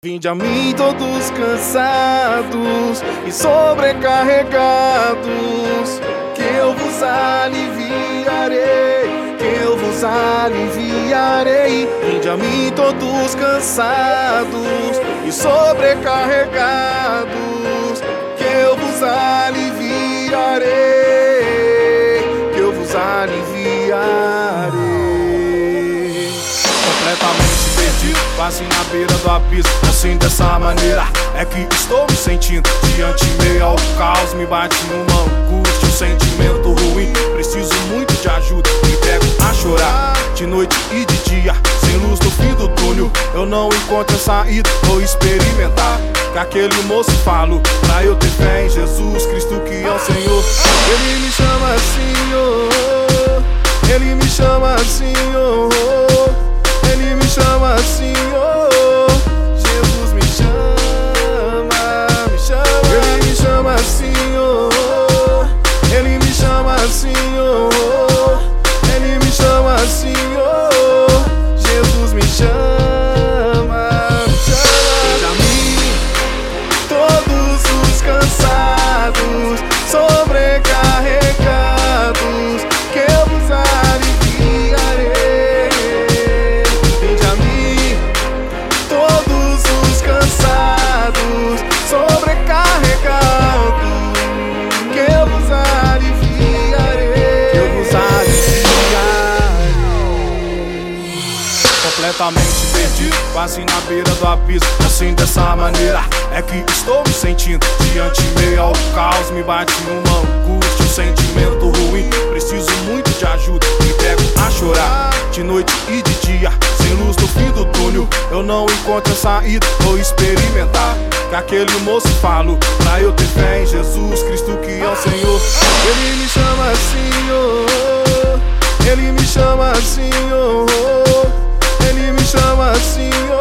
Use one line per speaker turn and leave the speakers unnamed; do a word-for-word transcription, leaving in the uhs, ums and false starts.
Vinde a mim todos cansados e sobrecarregados, que eu vos aliviarei, que eu vos aliviarei. Vinde a mim todos cansados e sobrecarregados, que eu vos aliviarei, que eu vos aliviarei. Completamente perdido, quase na beira do abismo. Assim, dessa maneira é que estou me sentindo. Diante meio ao caos, me bate uma angústia, um sentimento ruim. Preciso muito de ajuda, me pego a chorar de noite e de dia, sem luz no fim do túnel. Eu não encontro a saída, vou experimentar que aquele moço falou pra eu ter fé em Jesus Cristo, que é o Senhor. Ele me chama Senhor, Ele me chama Senhor, Ele me chama Senhor, Jesus me chama, me chama. Ele me chama Senhor, Ele me chama Senhor, Ele me chama Senhor, Jesus me chama, me chama. Vinde a mim todos os cansados, sobrecarregados, que eu vos aliviarei. Vinde a mim todos os cansados, sobrecarregados, que eu vos aliviarei, que eu vos aliviarei. Completamente perdido, quase na beira do abismo. Assim, dessa maneira é que estou me sentindo. Diante meio ao caos, me bate uma angústia, um sentimento ruim. Preciso muito de ajuda, me pego a chorar de noite e de dia, sem luz no fim do túnel. Eu não encontro a saída, vou experimentar que aquele moço falou pra eu ter fé em Jesus Cristo, que é o Senhor. Ele me chama Senhor, Ele me chama Senhor, Ele me chama Senhor,